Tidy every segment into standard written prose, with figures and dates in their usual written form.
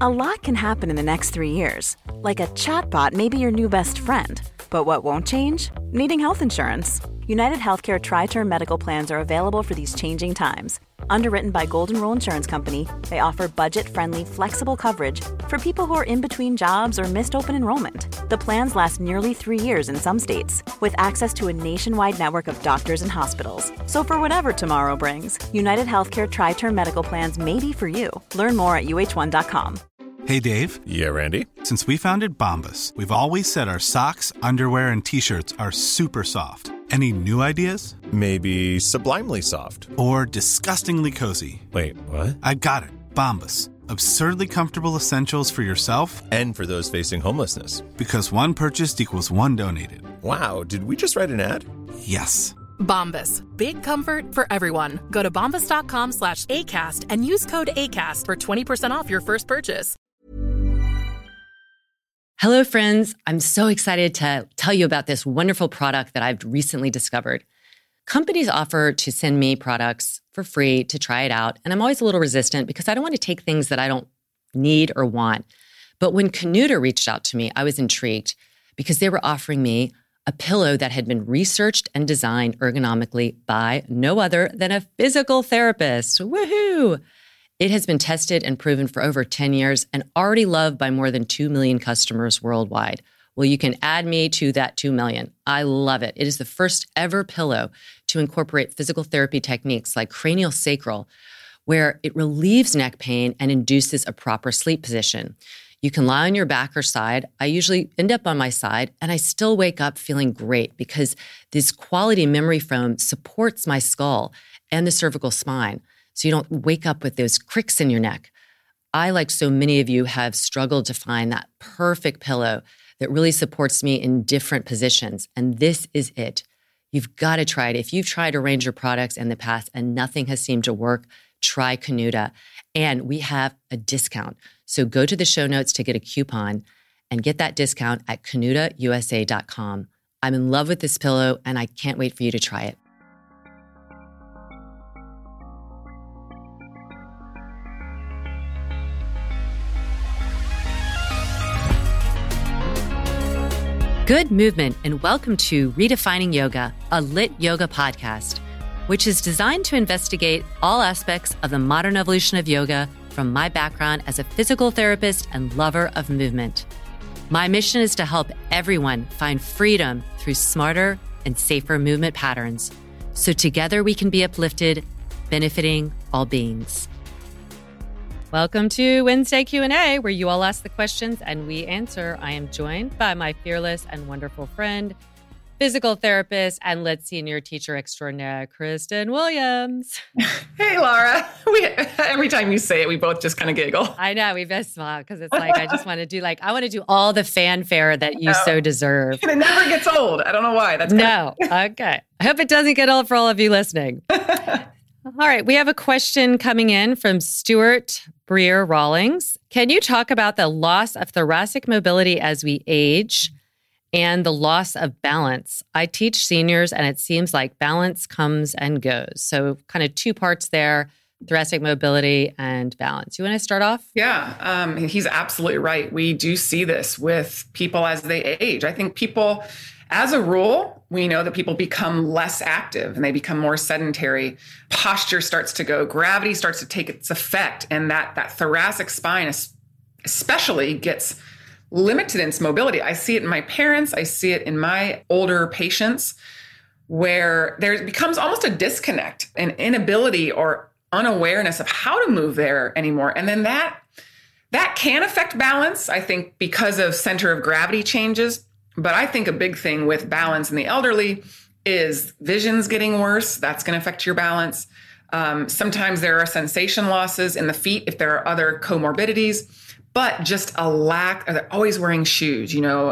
A lot can happen in the next 3 years. Like a chatbot may be your new best friend. But what won't change? Needing health insurance. United Healthcare Tri-Term Medical Plans are available for these changing times. Underwritten by Golden Rule Insurance Company, they offer budget-friendly, flexible coverage for people who are in between jobs or missed open enrollment. The plans last nearly 3 years in some states, with access to a nationwide network of doctors and hospitals. So for whatever tomorrow brings, United Healthcare Tri-Term Medical Plans may be for you. Learn more at uh1.com. Hey, Dave. Yeah, Randy. Since we founded Bombas, we've always said our socks, underwear, and T-shirts are super soft. Any new ideas? Maybe sublimely soft. Or disgustingly cozy. Wait, what? I got it. Bombas. Absurdly comfortable essentials for yourself and for those facing homelessness. Because one purchased equals one donated. Wow, did we just write an ad? Yes. Bombas. Big comfort for everyone. Go to bombas.com/ACAST and use code ACAST for 20% off your first purchase. Hello, friends. I'm so excited to tell you about this wonderful product that I've recently discovered. Companies offer to send me products for free to try it out, and I'm always a little resistant because I don't want to take things that I don't need or want. But when Canuta reached out to me, I was intrigued because they were offering me a pillow that had been researched and designed ergonomically by no other than a physical therapist. Woohoo! It has been tested and proven for over 10 years and already loved by more than 2 million customers worldwide. Well, you can add me to that 2 million. I love it. It is the first ever pillow to incorporate physical therapy techniques like cranial sacral, where it relieves neck pain and induces a proper sleep position. You can lie on your back or side. I usually end up on my side, and I still wake up feeling great because this quality memory foam supports my skull and the cervical spine, so you don't wake up with those cricks in your neck. I, like so many of you, have struggled to find that perfect pillow that really supports me in different positions, and this is it. You've got to try it. If you've tried a range of products in the past and nothing has seemed to work, try Canuta. And we have a discount. So go to the show notes to get a coupon and get that discount at canutausa.com. I'm in love with this pillow, and I can't wait for you to try it. Good movement, and welcome to Redefining Yoga, a lit yoga podcast, which is designed to investigate all aspects of the modern evolution of yoga from my background as a physical therapist and lover of movement. My mission is to help everyone find freedom through smarter and safer movement patterns, so together we can be uplifted, benefiting all beings. Welcome to Wednesday Q&A, where you all ask the questions and we answer. I am joined by my fearless and wonderful friend, physical therapist and lit senior teacher extraordinaire, Kristen Williams. Hey, Laura. Every time you say it, we both just kind of giggle. I know, we both smile because it's like, I just want to do I want to do all the fanfare that you so deserve. And it never gets old. I don't know why. Okay. I hope it doesn't get old for all of you listening. All right, we have a question coming in from Stuart Breer Rawlings. Can you talk about the loss of thoracic mobility as we age and the loss of balance? I teach seniors, and it seems like balance comes and goes. So kind of two parts there, thoracic mobility and balance. You want to start off? Yeah, he's absolutely right. We do see this with people as they age. I think people, as a rule, we know that people become less active and they become more sedentary. Posture starts to go, gravity starts to take its effect, and that thoracic spine especially gets limited in its mobility. I see it in my parents. I see it in my older patients, where there becomes almost a disconnect, an inability or unawareness of how to move there anymore. And then that can affect balance, I think, because of center of gravity changes. But I think a big thing with balance in the elderly is vision's getting worse. That's going to affect your balance. Sometimes there are sensation losses in the feet if there are other comorbidities, but just a lack of always wearing shoes,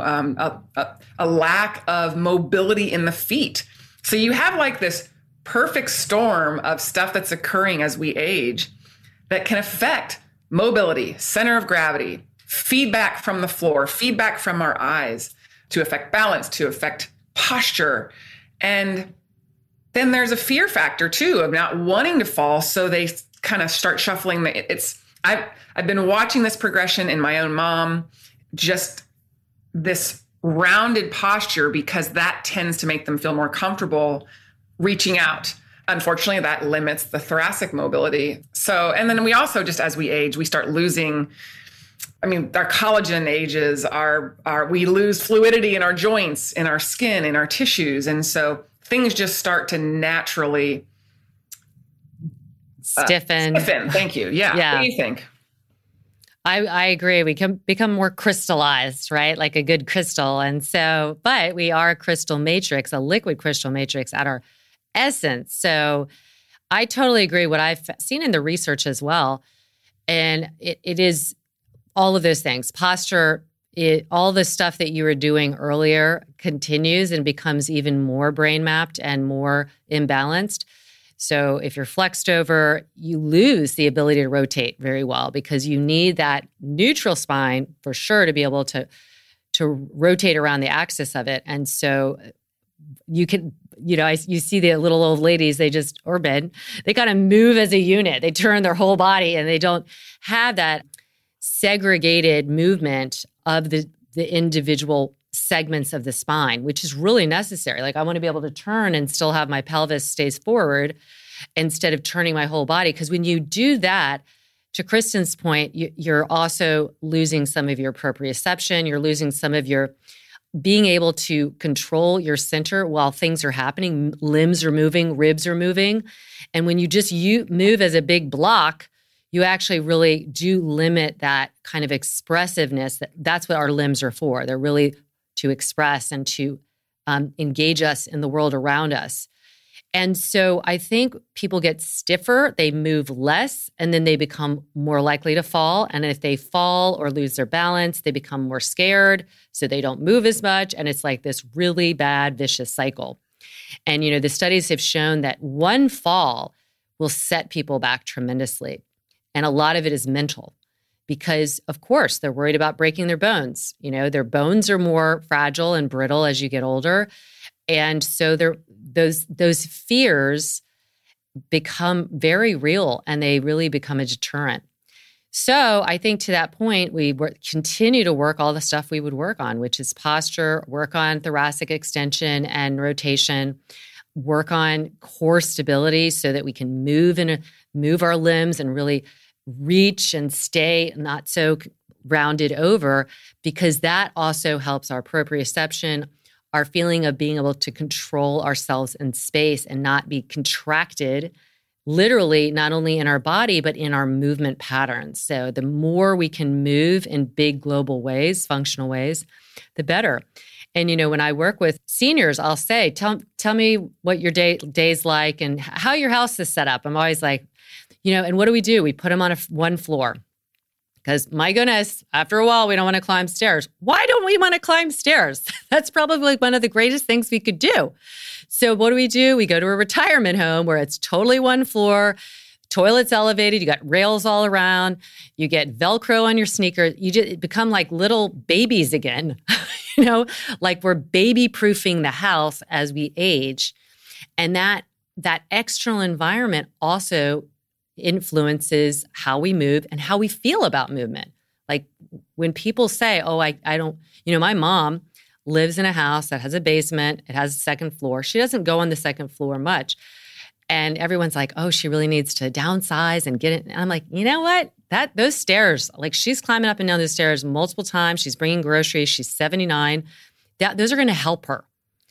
a lack of mobility in the feet. So you have like this perfect storm of stuff that's occurring as we age that can affect mobility, center of gravity, feedback from the floor, feedback from our eyes, to affect balance, to affect posture. And then there's a fear factor too of not wanting to fall. So they kind of start shuffling. It's I've been watching this progression in my own mom, just this rounded posture, because that tends to make them feel more comfortable reaching out. Unfortunately, that limits the thoracic mobility. So, and then we also, just as we age, we start losing, our collagen ages, we lose fluidity in our joints, in our skin, in our tissues. And so things just start to naturally stiffen. Thank you. Yeah. What do you think? I agree. We can become more crystallized, right? Like a good crystal. And so, but we are a crystal matrix, a liquid crystal matrix at our essence. So I totally agree what I've seen in the research as well. And it is all of those things. Posture, all the stuff that you were doing earlier continues and becomes even more brain mapped and more imbalanced. So if you're flexed over, you lose the ability to rotate very well, because you need that neutral spine for sure to be able to rotate around the axis of it. And so you can, you see the little old ladies, or men, they kind of move as a unit. They turn their whole body and they don't have that segregated movement of the individual segments of the spine, which is really necessary. Like, I want to be able to turn and still have my pelvis stays forward instead of turning my whole body. Because when you do that, to Kristen's point, you're also losing some of your proprioception. You're losing some of your being able to control your center while things are happening. Limbs are moving, ribs are moving. And when you move as a big block, you actually really do limit that kind of expressiveness. That's what our limbs are for. They're really to express and to engage us in the world around us. And so I think people get stiffer, they move less, and then they become more likely to fall. And if they fall or lose their balance, they become more scared, so they don't move as much. And it's like this really bad, vicious cycle. And, the studies have shown that one fall will set people back tremendously. And a lot of it is mental. Because, of course, they're worried about breaking their bones. Their bones are more fragile and brittle as you get older. And so those fears become very real, and they really become a deterrent. So I think to that point, we continue to work all the stuff we would work on, which is posture, work on thoracic extension and rotation, work on core stability so that we can move our limbs and really reach and stay not so rounded over, because that also helps our proprioception, our feeling of being able to control ourselves in space and not be contracted, literally, not only in our body, but in our movement patterns. So the more we can move in big global ways, functional ways, the better. And, when I work with seniors, I'll say, tell me what your day's like and how your house is set up. I'm always like, and what do? We put them on one floor. Because, my goodness, after a while, we don't want to climb stairs. Why don't we want to climb stairs? That's probably one of the greatest things we could do. So what do? We go to a retirement home where it's totally one floor, toilet's elevated, you got rails all around, you get Velcro on your sneakers. You just become like little babies again, like we're baby-proofing the house as we age. And that external environment also influences how we move and how we feel about movement. Like when people say, oh, I don't, my mom lives in a house that has a basement, it has a second floor. She doesn't go on the second floor much. And everyone's like, oh, she really needs to downsize and get it. And I'm like, you know what? Those stairs, like she's climbing up and down those stairs multiple times. She's bringing groceries. She's 79. Those are going to help her.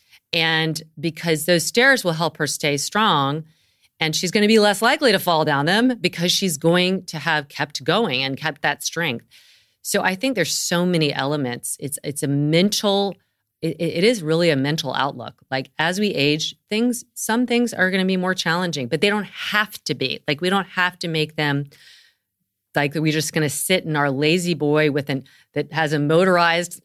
And because those stairs will help her stay strong, and she's going to be less likely to fall down them because she's going to have kept going and kept that strength. So I think there's so many elements. It's a mental, it is really a mental outlook. Like as we age, some things are going to be more challenging, but they don't have to be. Like we don't have to make them like we're just going to sit in our lazy boy that has a motorized,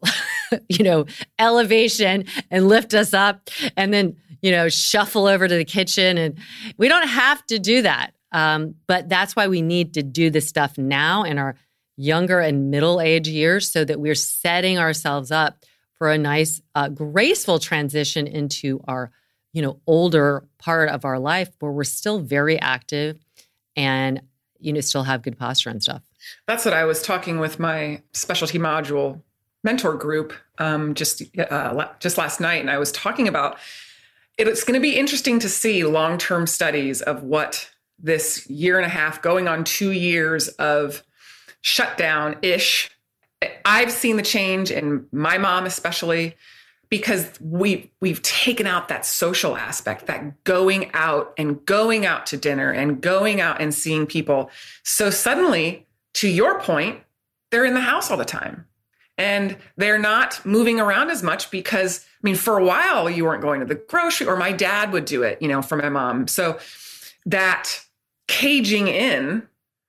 elevation and lift us up and then, shuffle over to the kitchen. And we don't have to do that. But that's why we need to do this stuff now in our younger and middle age years so that we're setting ourselves up for a nice, graceful transition into our, older part of our life where we're still very active and, still have good posture and stuff. That's what I was talking with my specialty module mentor group just last night. And I was talking about it's going to be interesting to see long-term studies of what this year and a half, going on 2 years of shutdown-ish. I've seen the change in my mom especially, because we've taken out that social aspect, that going out to dinner and going out and seeing people. So suddenly, to your point, they're in the house all the time and they're not moving around as much because, for a while you weren't going to the grocery, or my dad would do it, for my mom. So that caging in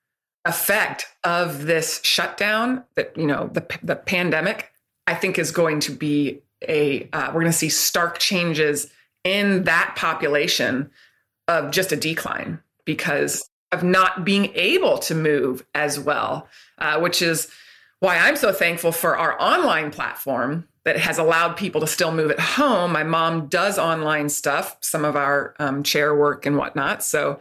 effect of this shutdown, that, the pandemic, I think is going to be we're going to see stark changes in that population of just a decline because of not being able to move as well, which is why I'm so thankful for our online platform that has allowed people to still move at home. My mom does online stuff, some of our chair work and whatnot.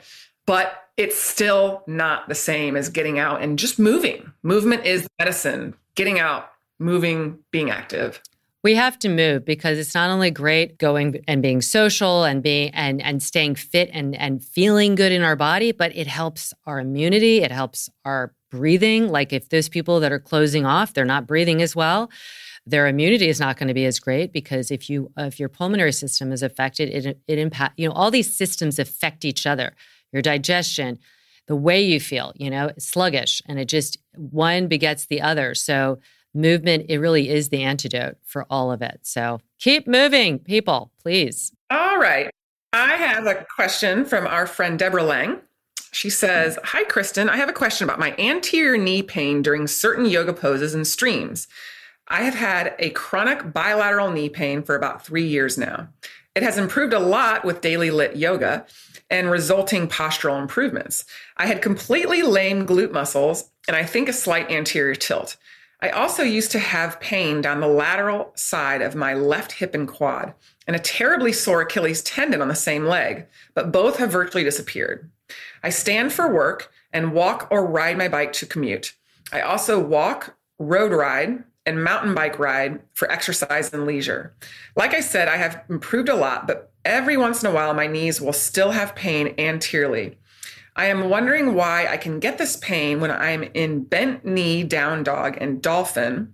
But it's still not the same as getting out and just moving. Movement is medicine. Getting out, moving, being active. We have to move because it's not only great going and being social and being and staying fit and feeling good in our body, but it helps our immunity. It helps our breathing. Like if those people that are closing off, they're not breathing as well, their immunity is not going to be as great, because if your pulmonary system is affected, it impact, all these systems affect each other. Your digestion, the way you feel, sluggish, and it just one begets the other. So movement, it really is the antidote for all of it. So keep moving, people, please. All right. I have a question from our friend Deborah Lang. She says, "Hi, Kristen. I have a question about my anterior knee pain during certain yoga poses and streams. I have had a chronic bilateral knee pain for about 3 years now. It has improved a lot with daily lit yoga and resulting postural improvements. I had completely lame glute muscles and I think a slight anterior tilt. I also used to have pain down the lateral side of my left hip and quad and a terribly sore Achilles tendon on the same leg, but both have virtually disappeared. I stand for work and walk or ride my bike to commute. I also walk, road ride, and mountain bike ride for exercise and leisure. Like I said, I have improved a lot, but every once in a while, my knees will still have pain anteriorly. I am wondering why I can get this pain when I'm in bent knee down dog and dolphin,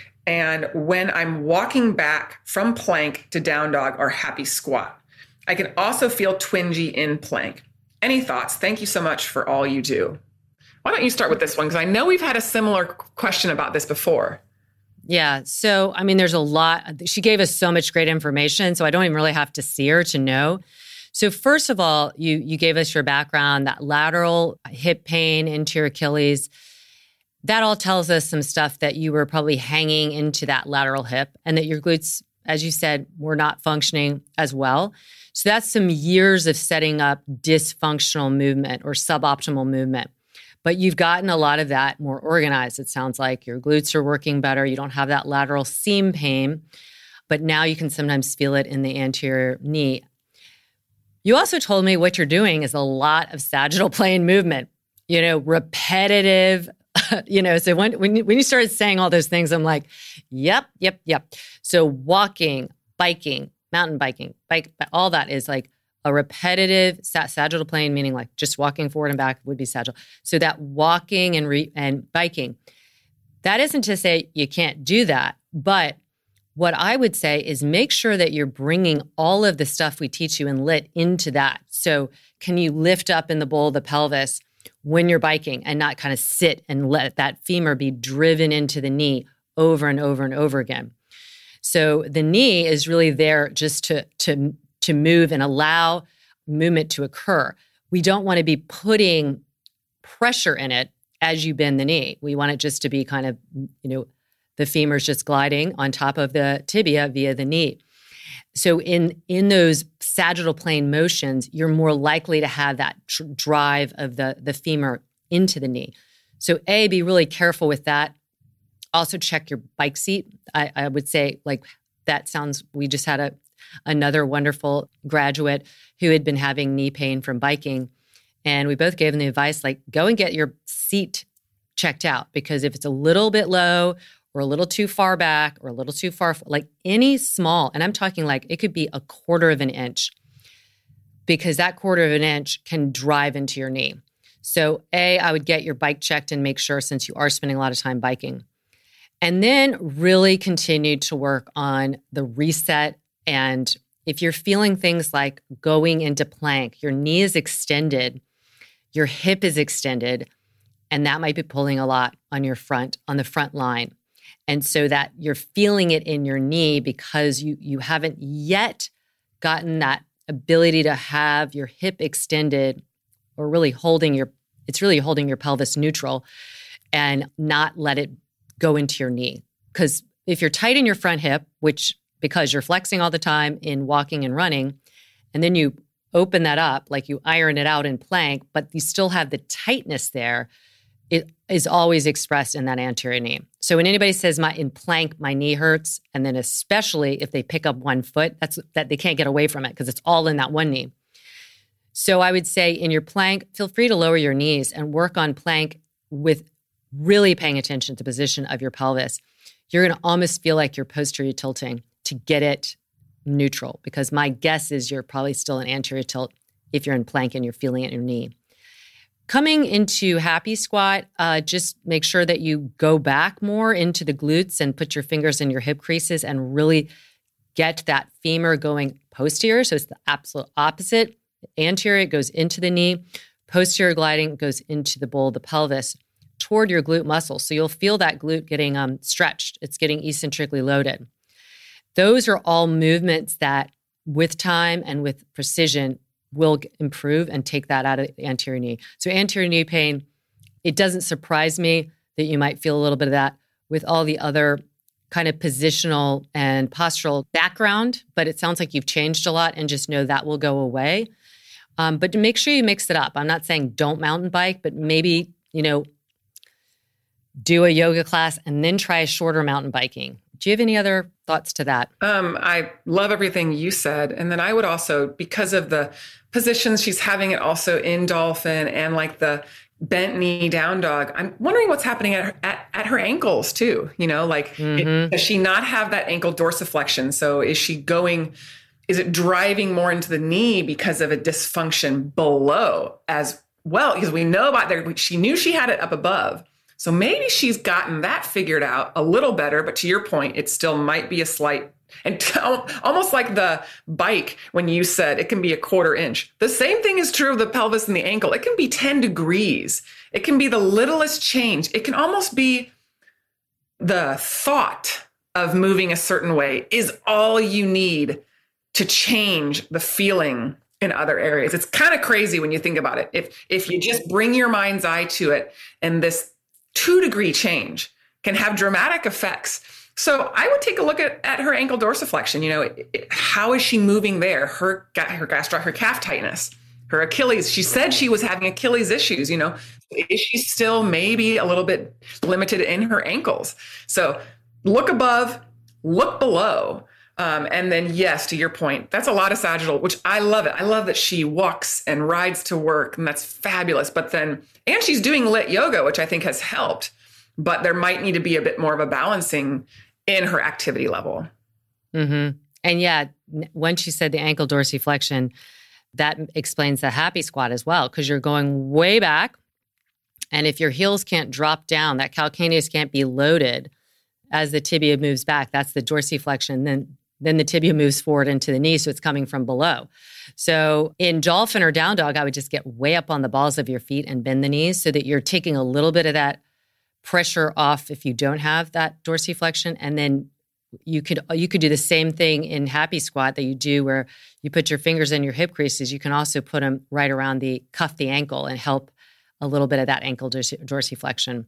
and when I'm walking back from plank to down dog or happy squat. I can also feel twingy in plank. Any thoughts? Thank you so much for all you do." Why don't you start with this one? Because I know we've had a similar question about this before. Yeah. So, there's a lot. She gave us so much great information, so I don't even really have to see her to know. So first of all, you gave us your background, that lateral hip pain into your Achilles. That all tells us some stuff that you were probably hanging into that lateral hip and that your glutes, as you said, were not functioning as well. So that's some years of setting up dysfunctional movement or suboptimal movement. But you've gotten a lot of that more organized. It sounds like your glutes are working better. You don't have that lateral seam pain, but now you can sometimes feel it in the anterior knee. You also told me what you're doing is a lot of sagittal plane movement, repetitive, so when you started saying all those things, I'm like, yep. So walking, biking, mountain biking, all that is like a repetitive sagittal plane, meaning like just walking forward and back would be sagittal. So that walking and biking, that isn't to say you can't do that, but what I would say is make sure that you're bringing all of the stuff we teach you in LIT into that. So can you lift up in the bowl of the pelvis when you're biking and not kind of sit and let that femur be driven into the knee over and over and over again? So the knee is really there just to move and allow movement to occur. We don't want to be putting pressure in it as you bend the knee. We want it just to be kind of, the femur's just gliding on top of the tibia via the knee. So in those sagittal plane motions, you're more likely to have that drive of the femur into the knee. So be really careful with that. Also check your bike seat. I would say we just had another wonderful graduate who had been having knee pain from biking. And we both gave them the advice, go and get your seat checked out, because if it's a little bit low or a little too far back or a little too far, like any small, and I'm talking like it could be 1/4 of an inch, because that 1/4 of an inch can drive into your knee. So I would get your bike checked and make sure, since you are spending a lot of time biking. And then really continue to work on the reset. And if you're feeling things like going into plank, your knee is extended, your hip is extended, and that might be pulling a lot on the front line. And so that you're feeling it in your knee because you haven't yet gotten that ability to have your hip extended, or really holding your pelvis neutral and not let it go into your knee. Because if you're tight in your front hip, because you're flexing all the time in walking and running, and then you open that up, like you iron it out in plank, but you still have the tightness there, it is always expressed in that anterior knee. So when anybody says in plank, my knee hurts, and then especially if they pick up one foot, that they can't get away from it because it's all in that one knee. So I would say in your plank, feel free to lower your knees and work on plank with really paying attention to the position of your pelvis. You're going to almost feel like you're posterior tilting to get it neutral, because my guess is you're probably still in anterior tilt if you're in plank and you're feeling it in your knee. Coming into happy squat, just make sure that you go back more into the glutes and put your fingers in your hip creases and really get that femur going posterior. So it's the absolute opposite. Anterior goes into the knee. Posterior gliding goes into the bowl of the pelvis toward your glute muscle. So you'll feel that glute getting stretched. It's getting eccentrically loaded. Those are all movements that with time and with precision will improve and take that out of the anterior knee. So anterior knee pain, it doesn't surprise me that you might feel a little bit of that with all the other kind of positional and postural background, but it sounds like you've changed a lot, and just know that will go away. But to make sure you mix it up. I'm not saying don't mountain bike, but maybe, do a yoga class and then try a shorter mountain biking. Do you have any other thoughts to that? I love everything you said. And then I would also, because of the positions she's having it also in dolphin and like the bent knee down dog, I'm wondering what's happening at her ankles too. Does she not have that ankle dorsiflexion? So is it driving more into the knee because of a dysfunction below as well? Because we know about there, she knew she had it up above. So maybe she's gotten that figured out a little better, but to your point, it still might be a slight, and almost like the bike when you said it can be 1/4 inch. The same thing is true of the pelvis and the ankle. It can be 10 degrees. It can be the littlest change. It can almost be the thought of moving a certain way is all you need to change the feeling in other areas. It's kind of crazy when you think about it. If you just bring your mind's eye to it, and this 2-degree change can have dramatic effects. So I would take a look at her ankle dorsiflexion. How is she moving there? Her calf tightness, her Achilles. She said she was having Achilles issues. Is she still maybe a little bit limited in her ankles? So look above, look below. And then, yes, to your point, that's a lot of sagittal, which I love it. I love that she walks and rides to work, and that's fabulous. And she's doing lit yoga, which I think has helped, but there might need to be a bit more of a balancing in her activity level. Mm-hmm. And yeah, once you said the ankle dorsiflexion, that explains the happy squat as well, because you're going way back. And if your heels can't drop down, that calcaneus can't be loaded as the tibia moves back, that's the dorsiflexion. Then the tibia moves forward into the knee, so it's coming from below. So in dolphin or down dog, I would just get way up on the balls of your feet and bend the knees so that you're taking a little bit of that pressure off if you don't have that dorsiflexion. And then you could do the same thing in happy squat that you do where you put your fingers in your hip creases. You can also put them right around the cuff the ankle and help a little bit of that ankle dorsiflexion.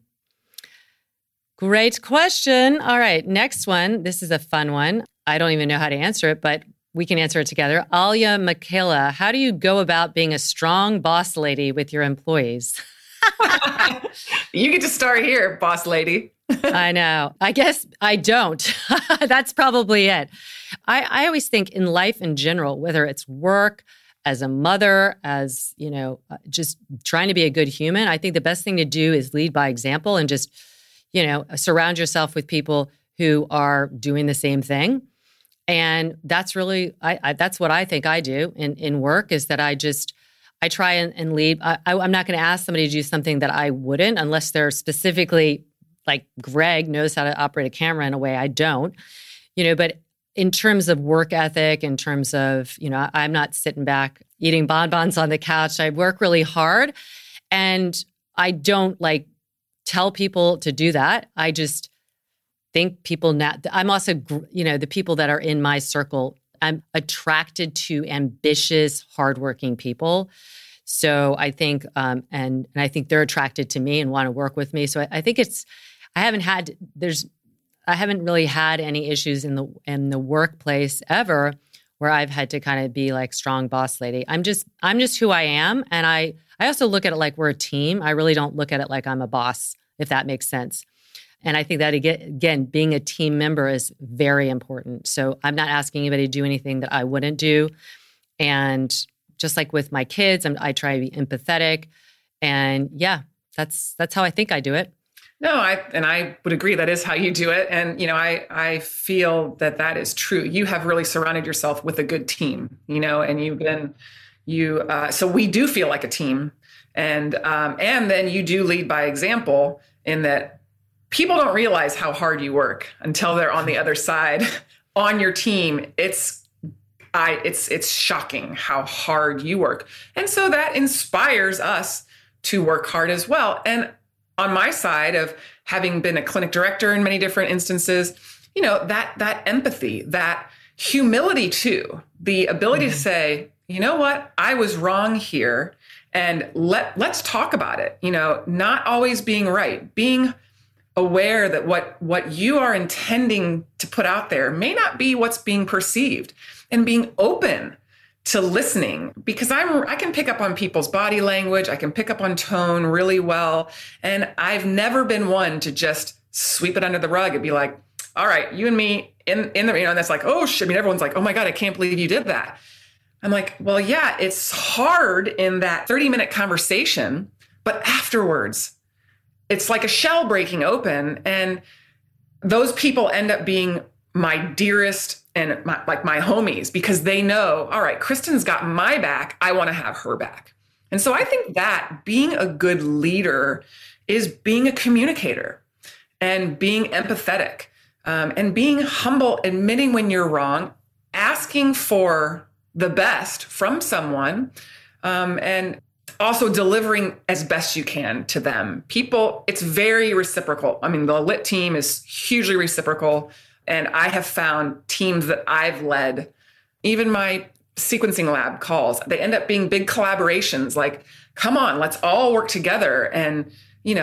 Great question. All right, next one. This is a fun one. I don't even know how to answer it, but we can answer it together. Alia Michaela, how do you go about being a strong boss lady with your employees? You get to start here, boss lady. I know. I guess I don't. That's probably it. I always think in life in general, whether it's work, as a mother, as, just trying to be a good human. I think the best thing to do is lead by example and just, surround yourself with people who are doing the same thing. And that's really, that's what I think I do in work, is that I try and lead. I'm not going to ask somebody to do something that I wouldn't, unless they're specifically, like Greg knows how to operate a camera in a way I don't, but in terms of work ethic, in terms of, I'm not sitting back eating bonbons on the couch. I work really hard, and I don't tell people to do that. I just think people I'm also, the people that are in my circle, I'm attracted to ambitious, hardworking people. So I think, and I think they're attracted to me and want to work with me. So I think I haven't really had any issues in the workplace ever where I've had to kind of be like strong boss lady. I'm just who I am. And I also look at it like we're a team. I really don't look at it like I'm a boss, if that makes sense. And I think that, again, being a team member is very important. So I'm not asking anybody to do anything that I wouldn't do. And just like with my kids, I try to be empathetic. And yeah, that's how I think I do it. No, I would agree that is how you do it. And, I feel that is true. You have really surrounded yourself with a good team, and so we do feel like a team. And then you do lead by example, in that people don't realize how hard you work until they're on the other side on your team. It's shocking how hard you work. And so that inspires us to work hard as well. And on my side of having been a clinic director in many different instances, that empathy, that humility too, the ability to say, you know what, I was wrong here, and let's talk about it. Not always being right, being aware that what you are intending to put out there may not be what's being perceived, and being open to listening, because I can pick up on people's body language. I can pick up on tone really well. And I've never been one to just sweep it under the rug and be like, all right, you and me in the, and that's like, oh shit. Everyone's like, oh my God, I can't believe you did that. I'm like, well, yeah, it's hard in that 30-minute conversation, but afterwards it's like a shell breaking open. And those people end up being my dearest and my homies, because they know, all right, Kristen's got my back. I want to have her back. And so I think that being a good leader is being a communicator and being empathetic, and being humble, admitting when you're wrong, asking for the best from someone, and also delivering as best you can to them. People, it's very reciprocal. The LIT team is hugely reciprocal. And I have found teams that I've led, even my sequencing lab calls, they end up being big collaborations. Like, come on, let's all work together. And,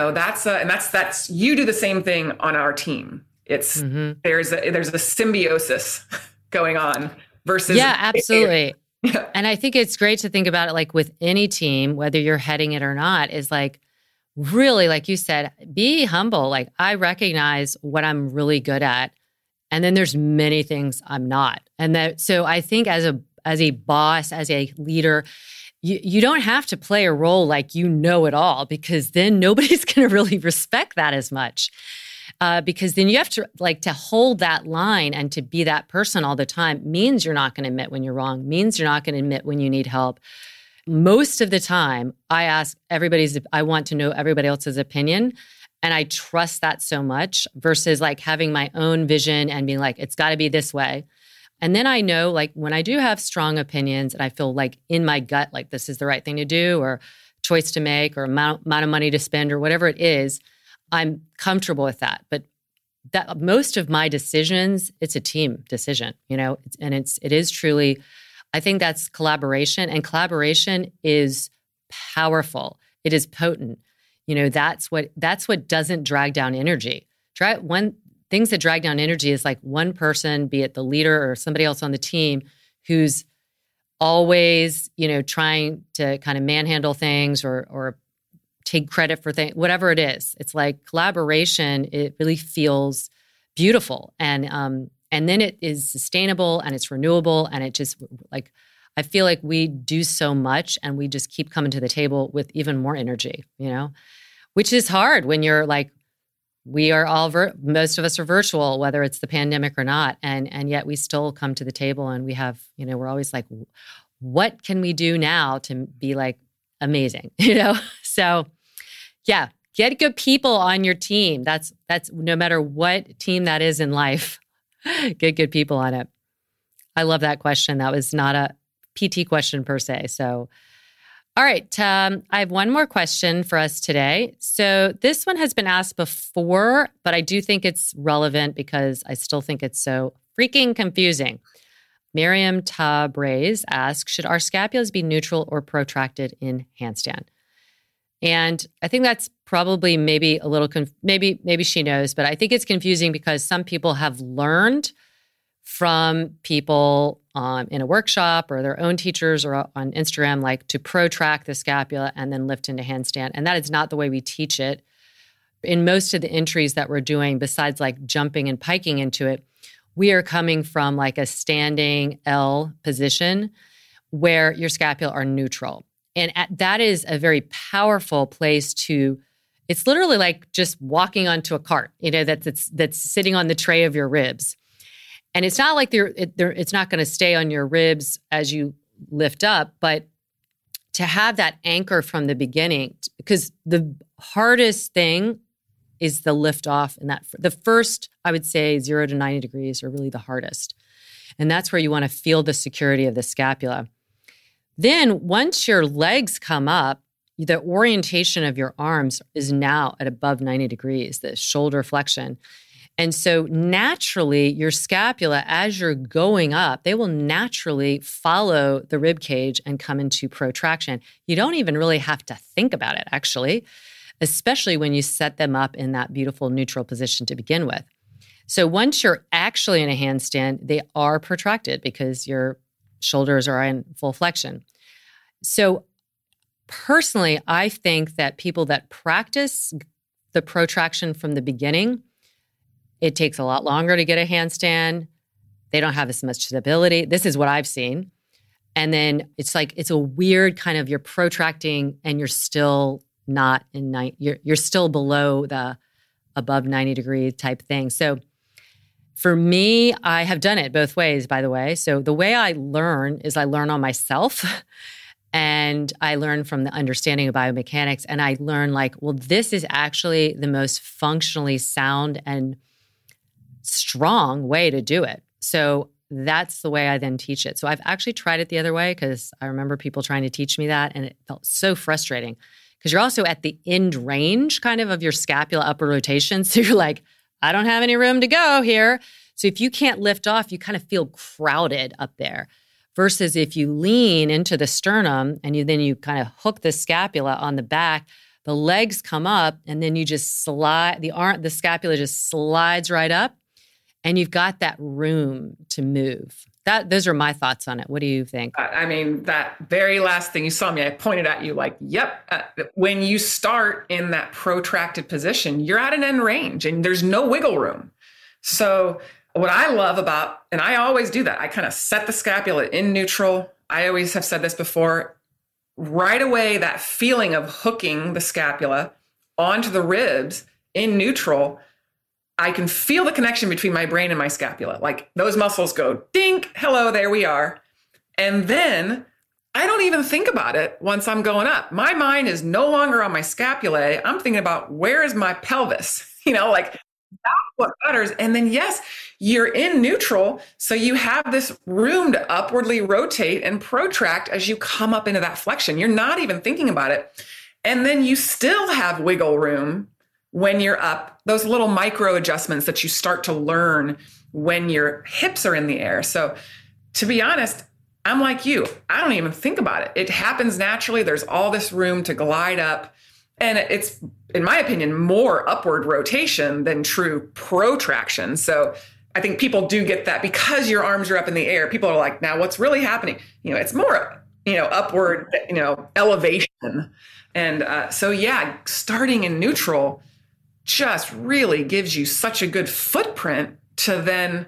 that's you do the same thing on our team. It's, there's a symbiosis going on versus. Yeah, absolutely. Yeah. And I think it's great to think about it like with any team, whether you're heading it or not, is like, really, like you said, be humble. Like, I recognize what I'm really good at. And then there's many things I'm not. And so I think as a boss, as a leader, you don't have to play a role like you know it all, because then nobody's going to really respect that as much. Because then you have to hold that line, and to be that person all the time means you're not going to admit when you're wrong, means you're not going to admit when you need help. Most of the time, I want to know everybody else's opinion. And I trust that so much, versus like having my own vision and being like, it's got to be this way. And then I know, like, when I do have strong opinions and I feel like in my gut, like this is the right thing to do, or choice to make, or amount of money to spend, or whatever it is, I'm comfortable with that. But that most of my decisions, it's a team decision, and it is truly, I think that's collaboration, and collaboration is powerful. It is potent. That's what doesn't drag down energy. Things that drag down energy is like one person, be it the leader or somebody else on the team, who's always, trying to kind of manhandle things or take credit for things, whatever it is. It's like collaboration. It really feels beautiful, and then it is sustainable and it's renewable, and it just like, I feel like we do so much and we just keep coming to the table with even more energy, which is hard when you're like, we are all, most of us are virtual, whether it's the pandemic or not. And yet we still come to the table and we have, we're always like, what can we do now to be like amazing, So yeah, get good people on your team. That's no matter what team that is in life, get good people on it. I love that question. That was not a PT question per se. So, all right. I have one more question for us today. So this one has been asked before, but I do think it's relevant because I still think it's so freaking confusing. Miriam Tabraze asks, should our scapulas be neutral or protracted in handstand? And I think that's probably maybe a little, maybe she knows, but I think it's confusing because some people have learned from people in a workshop or their own teachers or on Instagram, like to protract the scapula and then lift into handstand. And that is not the way we teach it. In most of the entries that we're doing, besides like jumping and piking into it, we are coming from like a standing L position where your scapula are neutral. And that is a very powerful place to, it's literally like just walking onto a cart, that's sitting on the tray of your ribs. And it's not like it's not going to stay on your ribs as you lift up, but to have that anchor from the beginning, because the hardest thing is the lift off, and that the first, I would say 0 to 90 degrees are really the hardest. And that's where you want to feel the security of the scapula. Then once your legs come up, the orientation of your arms is now at above 90 degrees, the shoulder flexion. And so naturally, your scapula, as you're going up, they will naturally follow the rib cage and come into protraction. You don't even really have to think about it, actually, especially when you set them up in that beautiful neutral position to begin with. So once you're actually in a handstand, they are protracted because your shoulders are in full flexion. So personally, I think that people that practice the protraction from the beginning, it takes a lot longer to get a handstand. They don't have as much stability. This is what I've seen. And then it's like, it's a weird kind of, you're protracting and you're still not in, you're still below the above 90 degree type thing. So for me, I have done it both ways, by the way. So the way I learn is I learn on myself and I learn from the understanding of biomechanics. And I learn like, well, this is actually the most functionally sound and strong way to do it. So that's the way I then teach it. So I've actually tried it the other way because I remember people trying to teach me that and it felt so frustrating because you're also at the end range kind of your scapula upper rotation. So you're like, I don't have any room to go here. So if you can't lift off, you kind of feel crowded up there versus if you lean into the sternum and you kind of hook the scapula on the back, the legs come up and then you just slide, the scapula just slides right up. And you've got that room to move. Those are my thoughts on it. What do you think? I mean, that very last thing you saw me, I pointed at you like, yep. When you start in that protracted position, you're at an end range and there's no wiggle room. So what I love about, and I always do that, I kind of set the scapula in neutral. I always have said this before, right away, that feeling of hooking the scapula onto the ribs in neutral, I can feel the connection between my brain and my scapula. Like those muscles go dink, hello, there we are. And then I don't even think about it once I'm going up. My mind is no longer on my scapulae. I'm thinking about where is my pelvis? Like that's what matters. And then yes, you're in neutral. So you have this room to upwardly rotate and protract as you come up into that flexion. You're not even thinking about it. And then you still have wiggle room when you're up, those little micro adjustments that you start to learn when your hips are in the air. So to be honest, I'm like you. I don't even think about it. It happens naturally. There's all this room to glide up. And it's, in my opinion, more upward rotation than true protraction. So I think people do get that because your arms are up in the air. People are like, now what's really happening? It's more, upward, elevation. And so, yeah, starting in neutral just really gives you such a good footprint to then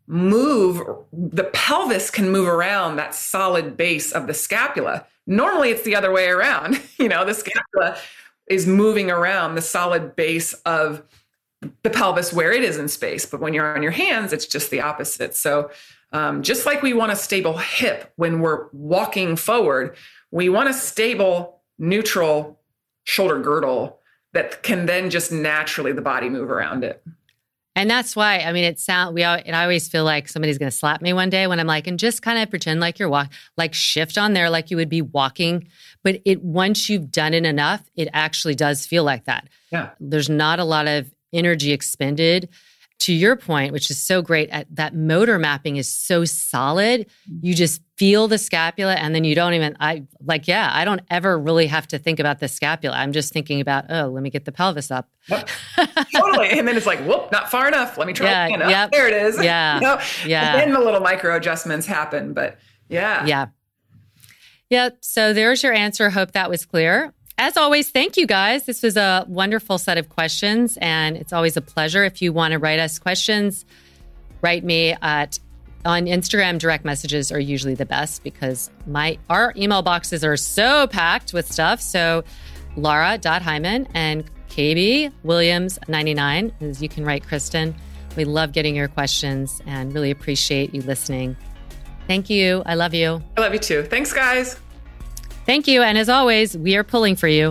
the pelvis can move around that solid base of the scapula. Normally it's the other way around. The scapula is moving around the solid base of the pelvis where it is in space. But when you're on your hands, it's just the opposite. So just like we want a stable hip when we're walking forward, we want a stable, neutral shoulder girdle that can then just naturally the body move around it. And that's why, I always feel like somebody's going to slap me one day when I'm like, and just kind of pretend like you're walking, like shift on there like you would be walking. But once you've done it enough, it actually does feel like that. Yeah. There's not a lot of energy expended. To your point, which is so great, that motor mapping is so solid. You just feel the scapula and then you don't even, I don't ever really have to think about the scapula. I'm just thinking about, let me get the pelvis up. Yep. Totally. And then it's like, whoop, not far enough. Let me try again. Yep. There it is. Yeah. Yeah. And then the little micro adjustments happen, but yeah. Yeah. Yeah. So there's your answer. Hope that was clear. As always, thank you guys. This was a wonderful set of questions, and it's always a pleasure. If you want to write us questions, write me on Instagram. Direct messages are usually the best because our email boxes are so packed with stuff. So Lara.Hyman and KB Williams 99, as you can write Kristen. We love getting your questions and really appreciate you listening. Thank you. I love you. I love you too. Thanks, guys. Thank you. And as always, we are pulling for you.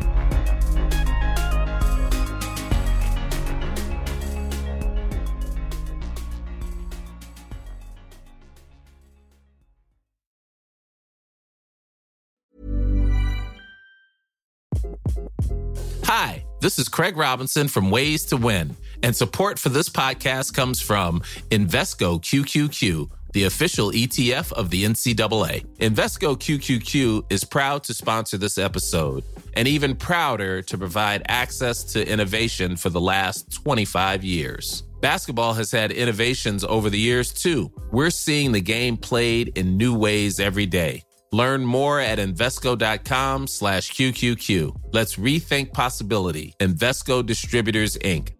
Hi, this is Craig Robinson from Ways to Win, and support for this podcast comes from Invesco QQQ, the official ETF of the NCAA. Invesco QQQ is proud to sponsor this episode, and even prouder to provide access to innovation for the last 25 years. Basketball has had innovations over the years, too. We're seeing the game played in new ways every day. Learn more at Invesco.com/QQQ. Let's rethink possibility. Invesco Distributors, Inc.